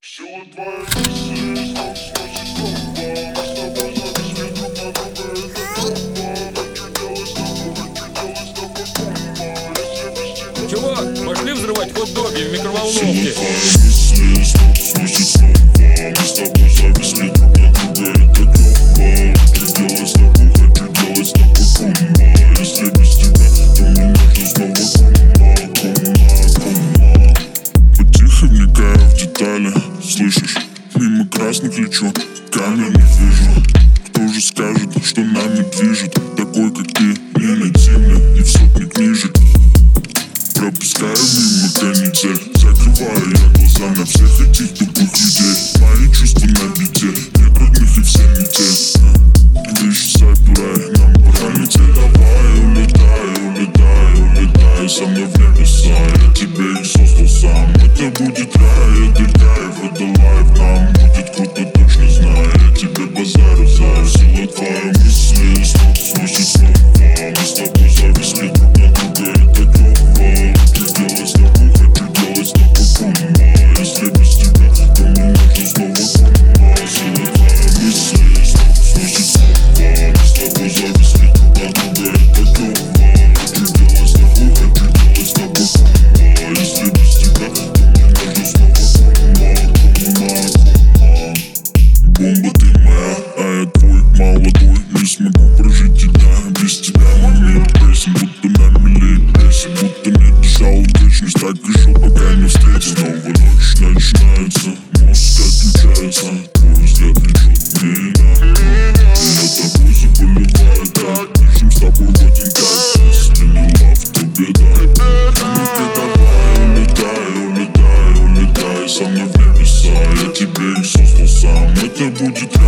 Сила твоей мысли снова сносит снова. Мы с тобой зависли друг на друга, это глупо. Хочу делать с тобой бомба. Если без тебя... Чувак, пошли взрывать хот-доги в микроволновке. Сила твоей мысли снова сносит снова. Мы с тобой зависли друг на друга, это глупо. Хочу делать с тобой бомба. Если без тебя, то мне нужно снова комма. Потихо вникая в детали, слышишь? Мимо красных лечу, камер не вижу. Кто же скажет, что нами движет? Такой, как ты, не найти мне и в сотни книжек. Пропускаю мимо канитель, закрываю я глаза на всех этих тупых людей. Мои чувства на бите, нет родных и все не те. Где исчезает рай, нам пора лететь. Давай, улетай со мной в небеса. Я тебе их создал сам. Это будет рай, это кайф, это лайф. Нам будет круто, точно знаю. Я тебе базарю за сила твоей мысли сносит снова. Мы с тобой зависли друг на друга, это клёво. Хочу делать с тобой бомба. Если без тебя, то мне нужно снова комма. Сила твоей мысли сносит снова. Мы с тобой зависли друг на друга, это клёво. Хочу делать с тобой бомба. Если без тебя, то мне нужно снова комма. Бомба ты моя, а я твой молодой. Не смогу прожить тебя без тебя. Мой мир песен, будто на милее песен. Будто не дышал вечность, так и жил, пока не встретил. Снова ночь начинается, мозг отключается. Твой взгляд влечет меня, и я тобой заболеваю. Так, дышим с тобой в один кайф. Если не лав, то беда. Ну ты давай, улетай со мной в небеса. Я тебе их создал сам. Это будет